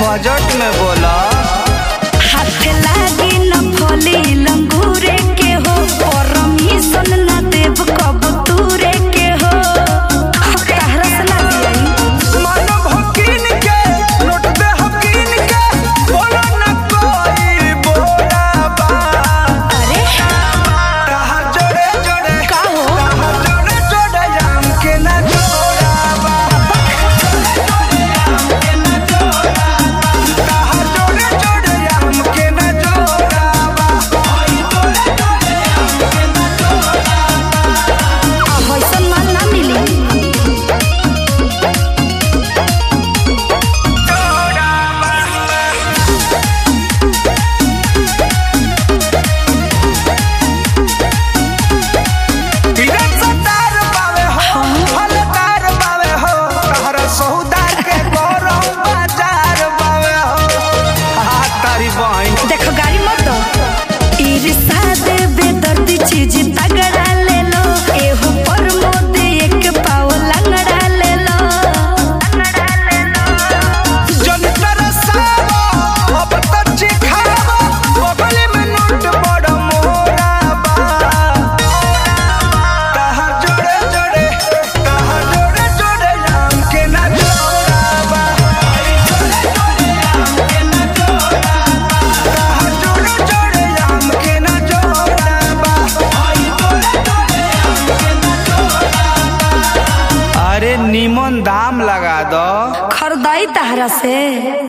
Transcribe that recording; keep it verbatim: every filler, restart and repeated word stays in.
Budget में बोला। हाथ लागी न फली लंगूरे के हो, परमिशन न देव कब तूरे के हो। कहरा से ना दियाई मानो भकीन के नोट दे हकीन के, बोलो न कोई बोला बा। अरे कहा जोड़े जोड़े का हो कहा जोड़े जोड़े आम के ना जोड़ा बा। कहा जोड़े जोड़े आम के ना जोड़ा बा। वैसन माल ना मिली। तीरथ सतार पावे हो, फलदार पावे हो, तहरा सौदा के गौरव बाजार पावे हो। हाँ तारी बहन देखो गाड़ी मत दो, ईर्षा दे बेदर्दी चीज तगड़ा ले लो। एहो पर मोदी एक पाव लंगड़ा ले लो। जन तरसावा अब तो चिखावा, बगली में नोट बड़ मोरा बा। तहा जोड़े जोड़े तहा जोड़े जोड़े आम के ना जोड़ा बा। तहा जोड़े जोड़े आम के ना जोड़ा बा। अरे नीमन दाम लगा दो। खरदाई तहरा से।